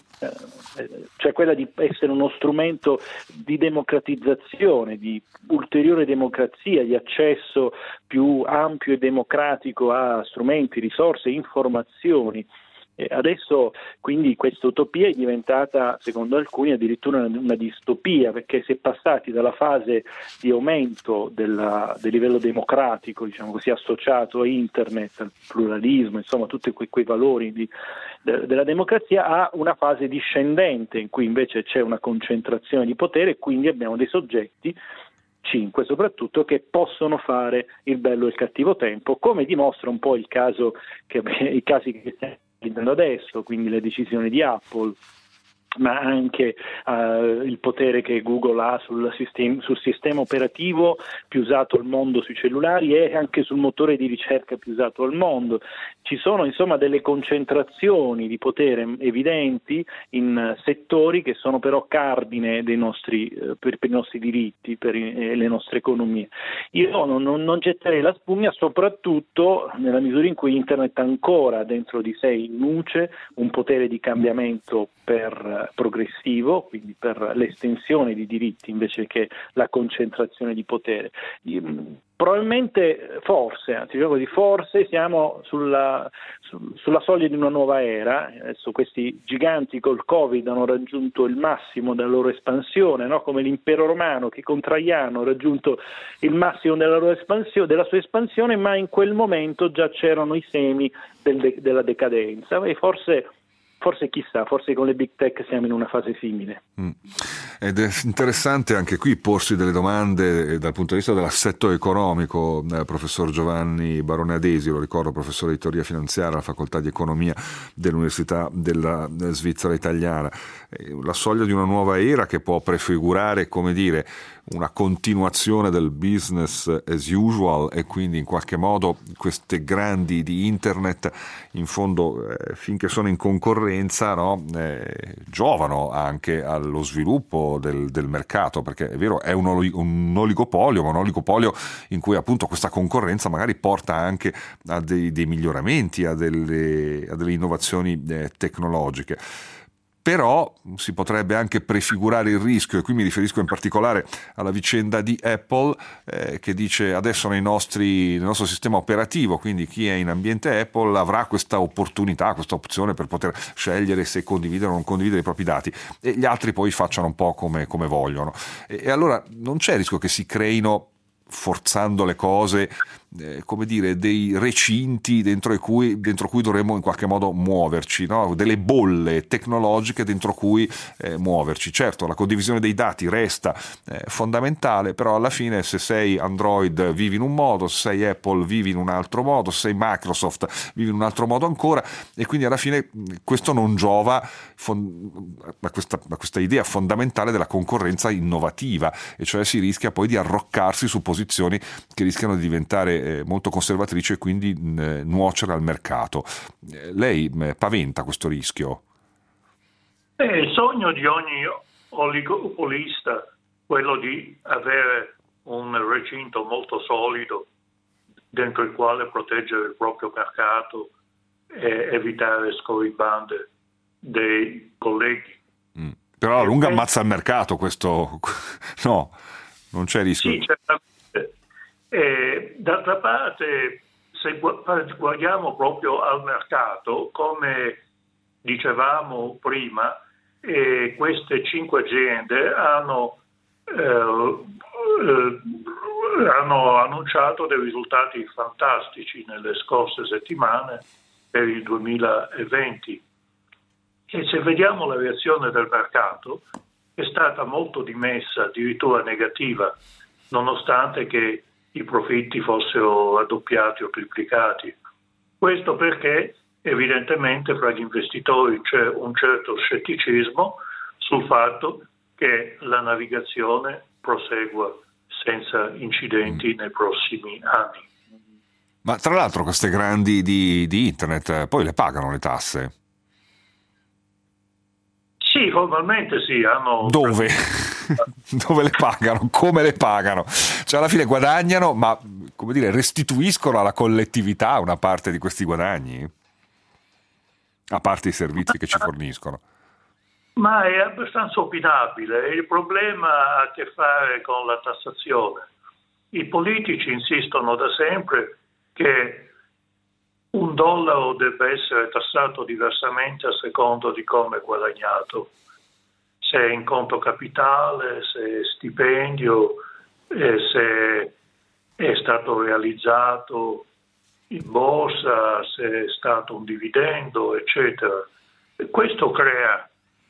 cioè quella di essere uno strumento di democratizzazione, di ulteriore democrazia, di accesso più ampio e democratico a strumenti, risorse, informazioni. E adesso quindi questa utopia è diventata, secondo alcuni, addirittura una, una distopia, perché si è passati dalla fase di aumento della, del livello democratico, diciamo così, associato a internet, al pluralismo, insomma tutti quei, quei valori di, de, della democrazia, a una fase discendente in cui invece c'è una concentrazione di potere e quindi abbiamo dei soggetti, cinque soprattutto, che possono fare il bello e il cattivo tempo, come dimostra un po' il caso che, i casi che stiamo vedendo adesso, quindi le decisioni di Apple, ma anche uh, il potere che Google ha sul sistema, sul sistema operativo più usato al mondo sui cellulari e anche sul motore di ricerca più usato al mondo. Ci sono insomma delle concentrazioni di potere evidenti in settori che sono però cardine dei nostri, eh, per, per i nostri diritti, per i, eh, le nostre economie. Io non, non, non getterei la spugna, soprattutto nella misura in cui internet ancora dentro di sé induce un potere di cambiamento per progressivo, quindi per l'estensione di diritti invece che la concentrazione di potere. Probabilmente, forse, anzi così, forse siamo sulla, su, sulla soglia di una nuova era. Adesso questi giganti col Covid hanno raggiunto il massimo della loro espansione, no? Come l'impero romano che con Traiano ha raggiunto il massimo della, loro espansione, della sua espansione, ma in quel momento già c'erano i semi del de, della decadenza e forse Forse chissà, forse con le big tech siamo in una fase simile. Mm. Ed è interessante anche qui porsi delle domande dal punto di vista dell'assetto economico. Eh, professor Giovanni Barone Adesi, lo ricordo, professore di teoria finanziaria alla facoltà di economia dell'Università della Svizzera italiana. Eh, la soglia di una nuova era che può prefigurare, come dire, una continuazione del business as usual e quindi in qualche modo queste grandi di internet in fondo eh, finché sono in concorrenza, no, eh, giovano anche allo sviluppo del, del mercato, perché è vero è un, un oligopolio, ma un oligopolio in cui appunto questa concorrenza magari porta anche a dei, dei miglioramenti, a delle, a delle innovazioni eh, tecnologiche. Però si potrebbe anche prefigurare il rischio, e qui mi riferisco in particolare alla vicenda di Apple eh, che dice adesso nei nostri, nel nostro sistema operativo, quindi chi è in ambiente Apple avrà questa opportunità, questa opzione per poter scegliere se condividere o non condividere i propri dati e gli altri poi facciano un po' come, come vogliono. E, e allora non c'è il rischio che si creino, forzando le cose, eh, come dire, dei recinti dentro cui, dentro cui dovremmo in qualche modo muoverci, no? Delle bolle tecnologiche dentro cui eh, muoverci. Certo, la condivisione dei dati resta eh, fondamentale, però alla fine se sei Android vivi in un modo, se sei Apple vivi in un altro modo, se sei Microsoft vivi in un altro modo ancora, e quindi alla fine questo non giova fon- a, questa, a questa idea fondamentale della concorrenza innovativa, e cioè si rischia poi di arroccarsi su posizioni che rischiano di diventare eh, molto conservatrici e quindi eh, nuocere al mercato. Eh, lei eh, paventa questo rischio? È il sogno di ogni oligopolista quello di avere un recinto molto solido dentro il quale proteggere il proprio mercato e evitare scorribande dei colleghi. Mm. Però a lunga ammazza il mercato questo, no, non c'è rischio. Sì, certamente. E d'altra parte, se guardiamo proprio al mercato, come dicevamo prima, eh, queste cinque aziende hanno, eh, eh, hanno annunciato dei risultati fantastici nelle scorse settimane per il duemilaventi. E se vediamo la reazione del mercato, è stata molto dimessa, addirittura negativa, nonostante che i profitti fossero raddoppiati o triplicati. Questo perché evidentemente fra gli investitori c'è un certo scetticismo sul fatto che la navigazione prosegua senza incidenti nei prossimi anni. Ma tra l'altro queste grandi di, di internet poi le pagano le tasse? Sì, formalmente sì, hanno... Dove? Dove le pagano? Come le pagano? Cioè alla fine guadagnano, ma come dire, restituiscono alla collettività una parte di questi guadagni? A parte i servizi che ci forniscono. Ma è abbastanza opinabile. Il problema ha a che fare con la tassazione. I politici insistono da sempre che un dollaro deve essere tassato diversamente a seconda di come è guadagnato. Se è in conto capitale, se è stipendio, eh, se è stato realizzato in borsa, se è stato un dividendo, eccetera. E questo crea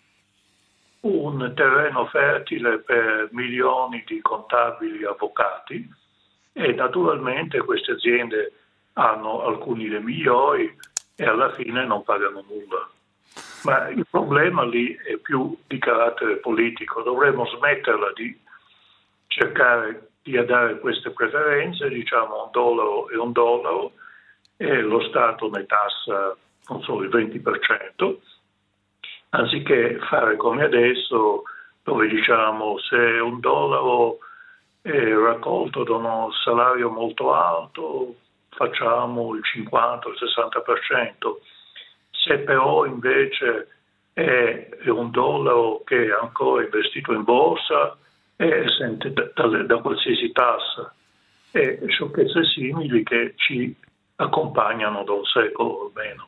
un terreno fertile per milioni di contabili avvocati e naturalmente queste aziende hanno alcuni dei migliori e alla fine non pagano nulla. Ma il problema lì è più di carattere politico. Dovremmo smetterla di cercare di dare queste preferenze, diciamo un dollaro e un dollaro, e lo Stato ne tassa, non so, il venti per cento, anziché fare come adesso, dove diciamo se un dollaro è raccolto da uno salario molto alto, facciamo il cinquanta o il sessanta per cento. Se però invece è un dollaro che è ancora investito in borsa, è esente da, da, da qualsiasi tassa. E sciocchezze simili che ci accompagnano da un secolo almeno.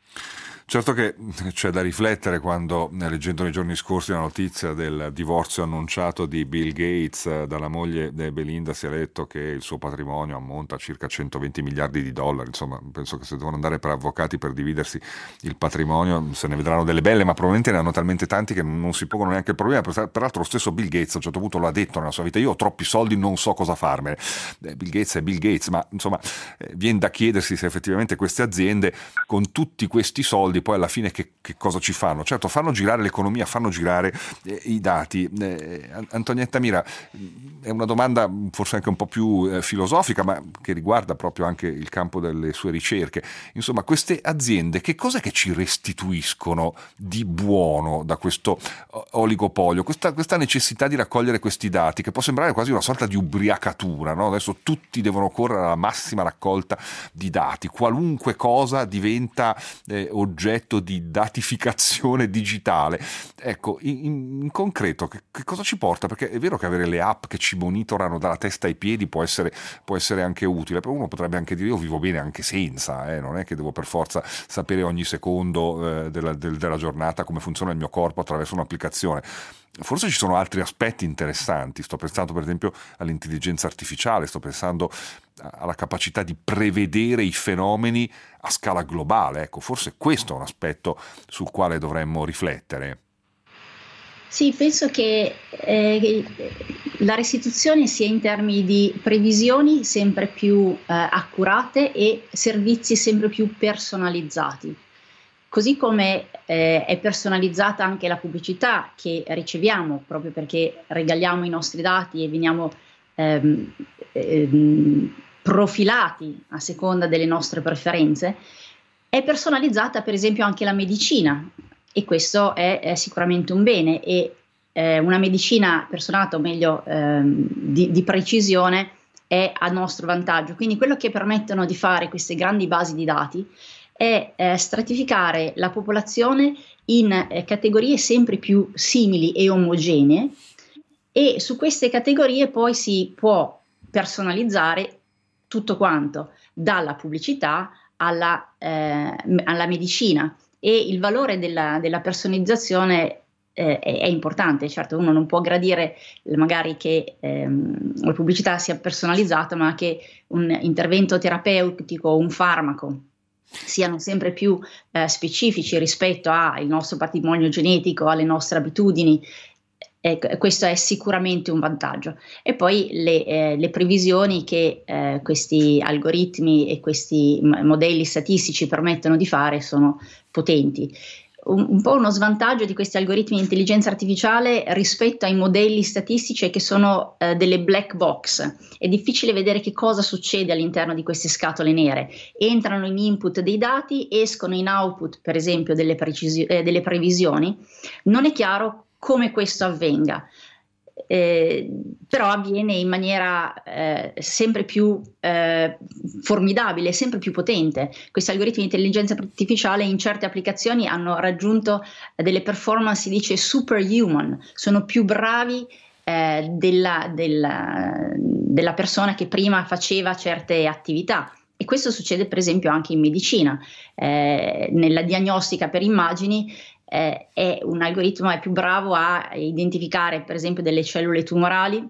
Certo che c'è da riflettere quando, leggendo nei giorni scorsi la notizia del divorzio annunciato di Bill Gates dalla moglie Belinda, si è letto che il suo patrimonio ammonta a circa centoventi miliardi di dollari. Insomma, penso che se devono andare per avvocati per dividersi il patrimonio se ne vedranno delle belle, ma probabilmente ne hanno talmente tanti che non si pongono neanche il problema. Peraltro lo stesso Bill Gates a un certo punto l'ha detto nella sua vita: io ho troppi soldi, non so cosa farmene. Eh, Bill Gates è Bill Gates, ma insomma eh, viene da chiedersi se effettivamente queste aziende con tutti questi soldi poi alla fine che, che cosa ci fanno? Certo, fanno girare l'economia, fanno girare eh, i dati. Eh, Antonietta Mira, è una domanda forse anche un po' più eh, filosofica, ma che riguarda proprio anche il campo delle sue ricerche. Insomma, queste aziende che cosa che ci restituiscono di buono da questo oligopolio? Questa, questa necessità di raccogliere questi dati, che può sembrare quasi una sorta di ubriacatura, no? Adesso tutti devono correre alla massima raccolta di dati, qualunque cosa diventa eh, oggetto di datificazione digitale. Ecco, in, in concreto che, che cosa ci porta? Perché è vero che avere le app che ci monitorano dalla testa ai piedi può essere, può essere anche utile, però uno potrebbe anche dire io vivo bene anche senza, eh? Non è che devo per forza sapere ogni secondo eh, della, del, della giornata come funziona il mio corpo attraverso un'applicazione. Forse ci sono altri aspetti interessanti, sto pensando per esempio all'intelligenza artificiale, sto pensando alla capacità di prevedere i fenomeni a scala globale. Ecco, forse questo è un aspetto sul quale dovremmo riflettere. Sì, penso che eh, la restituzione sia in termini di previsioni sempre più eh, accurate e servizi sempre più personalizzati. Così come eh, è personalizzata anche la pubblicità che riceviamo, proprio perché regaliamo i nostri dati e veniamo ehm, ehm, profilati a seconda delle nostre preferenze, è personalizzata per esempio anche la medicina, e questo è, è sicuramente un bene, e eh, una medicina personata, o meglio ehm, di, di precisione, è a nostro vantaggio. Quindi quello che permettono di fare queste grandi basi di dati è eh, stratificare la popolazione in eh, categorie sempre più simili e omogenee, e su queste categorie poi si può personalizzare tutto quanto, dalla pubblicità alla, eh, alla medicina, e il valore della, della personalizzazione eh, è, è importante. Certo, uno non può gradire magari che ehm, la pubblicità sia personalizzata, ma che un intervento terapeutico o un farmaco siano sempre più eh, specifici rispetto al nostro patrimonio genetico, alle nostre abitudini. Ecco, questo è sicuramente un vantaggio. E poi le, eh, le previsioni che eh, questi algoritmi e questi m- modelli statistici permettono di fare sono potenti. un, un po' uno svantaggio di questi algoritmi di intelligenza artificiale rispetto ai modelli statistici è che sono eh, delle black box. È difficile vedere che cosa succede all'interno di queste scatole nere. Entrano in input dei dati, escono in output, per esempio, delle, precisi- eh, delle previsioni. Non è chiaro come questo avvenga. Eh, però avviene in maniera eh, sempre più eh, formidabile, sempre più potente. Questi algoritmi di intelligenza artificiale in certe applicazioni hanno raggiunto delle performance, si dice superhuman, sono più bravi eh, della, della, della persona che prima faceva certe attività. E questo succede per esempio anche in medicina, eh, nella diagnostica per immagini. Eh, è un algoritmo è più bravo a identificare per esempio delle cellule tumorali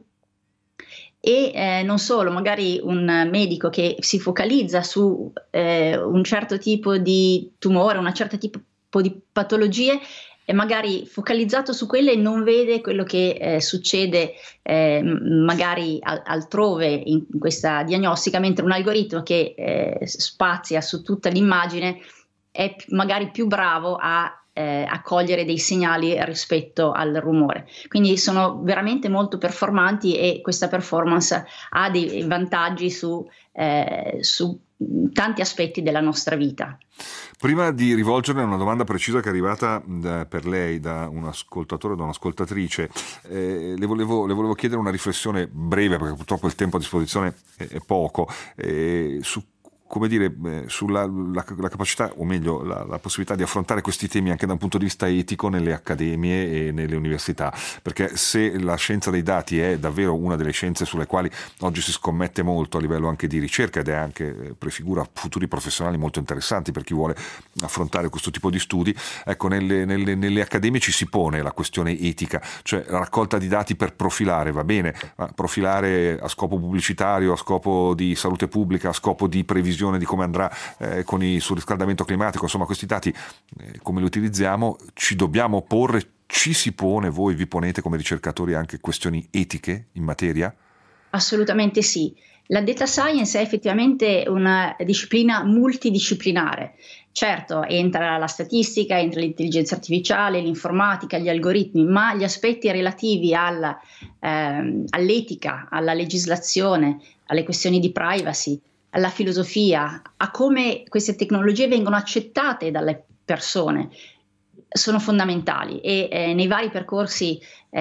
e eh, non solo, magari un medico che si focalizza su eh, un certo tipo di tumore, una certa tipo di patologie e magari focalizzato su quelle non vede quello che eh, succede eh, magari al- altrove in questa diagnostica, mentre un algoritmo che eh, spazia su tutta l'immagine è magari più bravo a Eh, a cogliere dei segnali rispetto al rumore. Quindi sono veramente molto performanti e questa performance ha dei vantaggi su, eh, su tanti aspetti della nostra vita. Prima di rivolgere una domanda precisa che è arrivata da, per lei da un ascoltatore o da un'ascoltatrice, eh, le, volevo, le volevo chiedere una riflessione breve, perché purtroppo il tempo a disposizione è, è poco, eh, su come dire, eh, sulla la, la capacità, o meglio la, la possibilità di affrontare questi temi anche da un punto di vista etico nelle accademie e nelle università, perché se la scienza dei dati è davvero una delle scienze sulle quali oggi si scommette molto a livello anche di ricerca ed è anche eh, prefigura futuri professionali molto interessanti per chi vuole affrontare questo tipo di studi, ecco, nelle, nelle, nelle accademie ci si pone la questione etica, cioè la raccolta di dati per profilare, va bene, ma profilare a scopo pubblicitario, a scopo di salute pubblica, a scopo di previsione di come andrà eh, con il surriscaldamento climatico, insomma questi dati eh, come li utilizziamo, ci dobbiamo porre, ci si pone, voi vi ponete come ricercatori anche questioni etiche in materia? Assolutamente sì. La data science è effettivamente una disciplina multidisciplinare. Certo, entra la statistica, entra l'intelligenza artificiale, l'informatica, gli algoritmi, ma gli aspetti relativi alla, ehm, all'etica, alla legislazione, alle questioni di privacy, alla filosofia, a come queste tecnologie vengono accettate dalle persone, sono fondamentali e eh, nei vari percorsi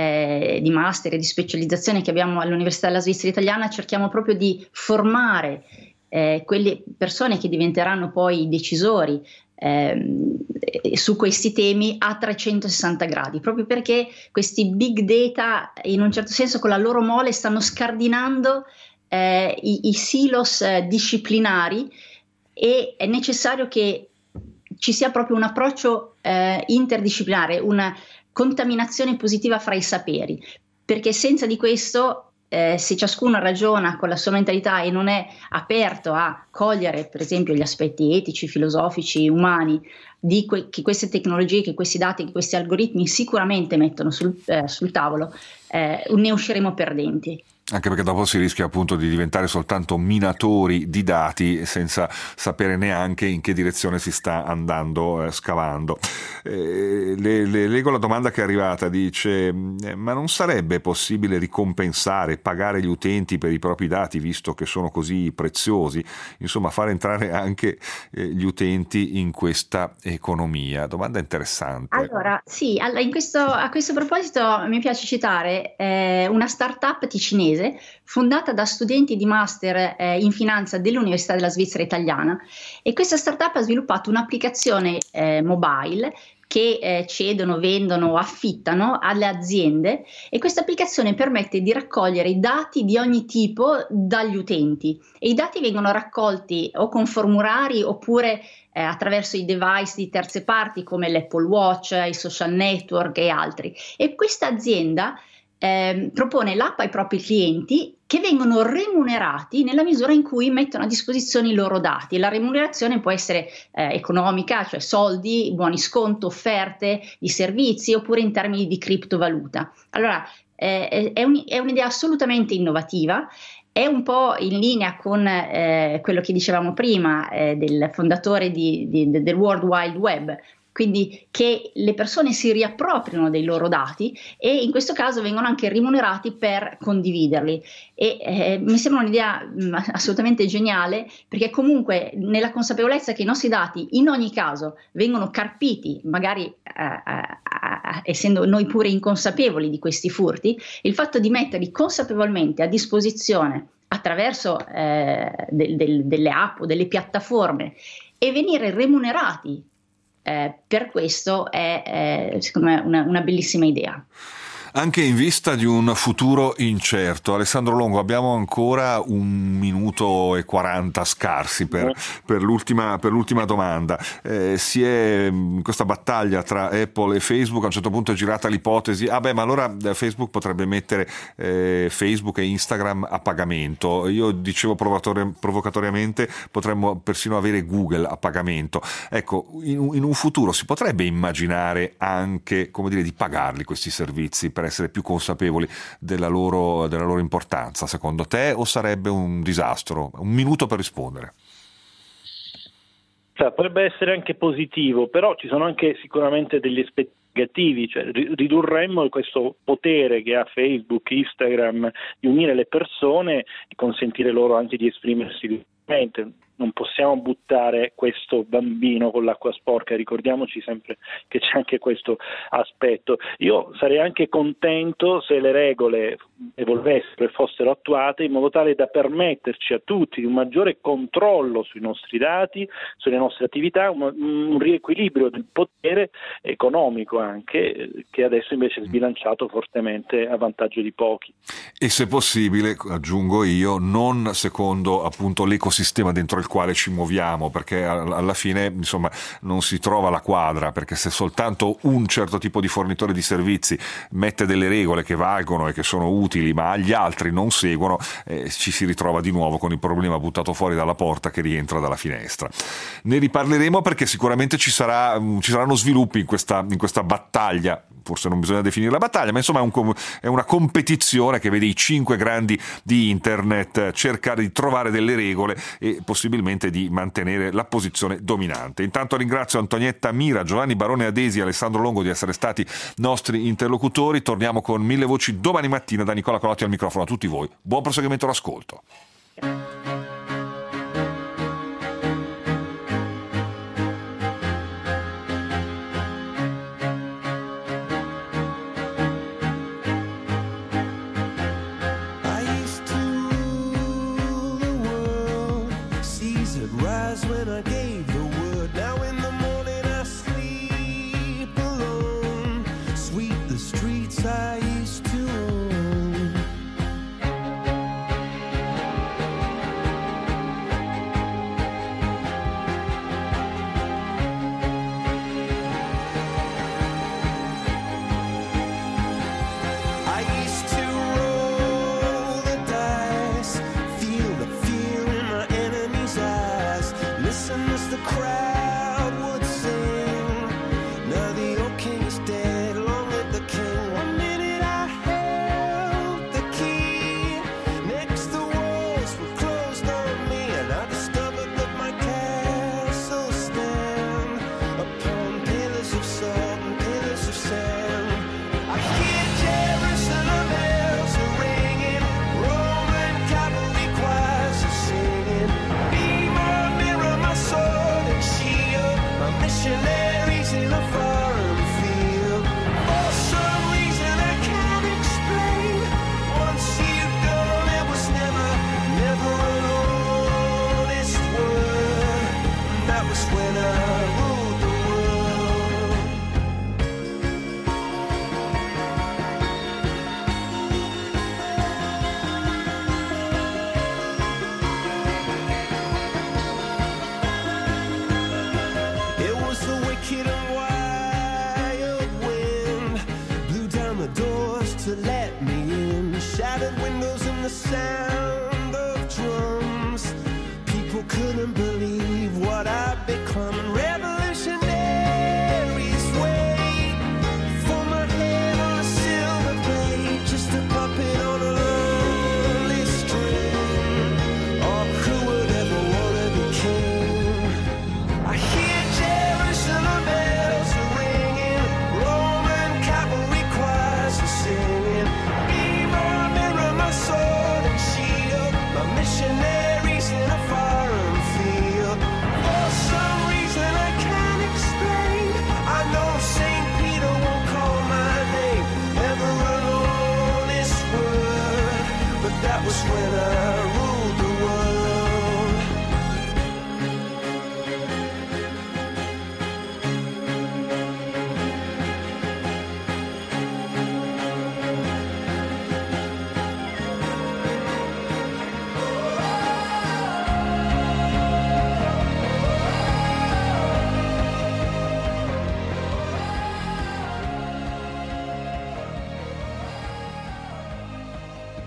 eh, di master e di specializzazione che abbiamo all'Università della Svizzera Italiana cerchiamo proprio di formare eh, quelle persone che diventeranno poi decisori eh, su questi temi a trecentosessanta gradi, proprio perché questi big data in un certo senso con la loro mole stanno scardinando Eh, i, i silos eh, disciplinari e è necessario che ci sia proprio un approccio eh, interdisciplinare, una contaminazione positiva fra i saperi, perché senza di questo eh, se ciascuno ragiona con la sua mentalità e non è aperto a cogliere per esempio gli aspetti etici, filosofici, umani di que- che queste tecnologie, che questi dati, che questi algoritmi sicuramente mettono sul, eh, sul tavolo, eh, ne usciremo perdenti. Anche perché dopo si rischia appunto di diventare soltanto minatori di dati senza sapere neanche in che direzione si sta andando eh, scavando. Eh, le, le, leggo la domanda che è arrivata, dice eh, ma non sarebbe possibile ricompensare, pagare gli utenti per i propri dati visto che sono così preziosi, insomma fare entrare anche eh, gli utenti in questa economia? Domanda interessante. Allora sì, allora, in questo, a questo proposito mi piace citare eh, una startup ticinese fondata da studenti di master eh, in finanza dell'Università della Svizzera Italiana e questa startup ha sviluppato un'applicazione eh, mobile che eh, cedono, vendono, affittano alle aziende e questa applicazione permette di raccogliere i dati di ogni tipo dagli utenti e i dati vengono raccolti o con formulari oppure eh, attraverso i device di terze parti come l'Apple Watch, i social network e altri e questa azienda Eh, propone l'app ai propri clienti che vengono remunerati nella misura in cui mettono a disposizione i loro dati. La remunerazione può essere eh, economica, cioè soldi, buoni sconto, offerte di servizi oppure in termini di criptovaluta. Allora eh, è, un, è un'idea assolutamente innovativa. È un po' in linea con eh, quello che dicevamo prima eh, del fondatore di, di, del World Wide Web. quindi che le persone si riappropriano dei loro dati e in questo caso vengono anche rimunerati per condividerli. E eh, mi sembra un'idea mh, assolutamente geniale, perché comunque nella consapevolezza che i nostri dati in ogni caso vengono carpiti, magari eh, eh, essendo noi pure inconsapevoli di questi furti, il fatto di metterli consapevolmente a disposizione attraverso eh, del, del, delle app o delle piattaforme e venire remunerati eh, per questo è eh, secondo me una, una bellissima idea. Anche in vista di un futuro incerto, Alessandro Longo, abbiamo ancora un minuto e quaranta scarsi per, per, l'ultima, per l'ultima domanda. Eh, si è in questa battaglia tra Apple e Facebook, a un certo punto è girata l'ipotesi, ah beh, ma allora Facebook potrebbe mettere eh, Facebook e Instagram a pagamento. Io dicevo provocatoriamente, potremmo persino avere Google a pagamento. Ecco, in, in un futuro si potrebbe immaginare anche, come dire, di pagarli questi servizi per essere più consapevoli della loro, della loro importanza, secondo te, o sarebbe un disastro? Un minuto per rispondere. Cioè, potrebbe essere anche positivo, però ci sono anche sicuramente degli aspetti negativi, cioè ridurremmo questo potere che ha Facebook, Instagram di unire le persone e consentire loro anche di esprimersi liberamente. Non possiamo buttare questo bambino con l'acqua sporca, ricordiamoci sempre che c'è anche questo aspetto. Io sarei anche contento se le regole evolvessero e fossero attuate in modo tale da permetterci a tutti un maggiore controllo sui nostri dati, sulle nostre attività, un, un riequilibrio del potere economico anche, che adesso invece è sbilanciato fortemente a vantaggio di pochi. E se possibile, aggiungo io, non secondo appunto l'ecosistema dentro il quale ci muoviamo, perché alla fine insomma non si trova la quadra, perché se soltanto un certo tipo di fornitore di servizi mette delle regole che valgono e che sono utili ma gli altri non seguono, eh, ci si ritrova di nuovo con il problema buttato fuori dalla porta che rientra dalla finestra. Ne riparleremo perché sicuramente ci sarà, ci saranno sviluppi in questa, in questa battaglia, forse non bisogna definire la battaglia, ma insomma è, un, è una competizione che vede i cinque grandi di internet cercare di trovare delle regole e possibilmente di mantenere la posizione dominante. Intanto ringrazio Antonietta Mira, Giovanni Barone Adesi e Alessandro Longo di essere stati nostri interlocutori. Torniamo con Mille Voci domani mattina. Da Nicola Colotti al microfono a tutti voi. Buon proseguimento all'ascolto. Listen That was when I ruled the world.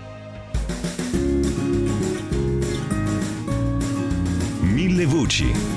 Mille voci.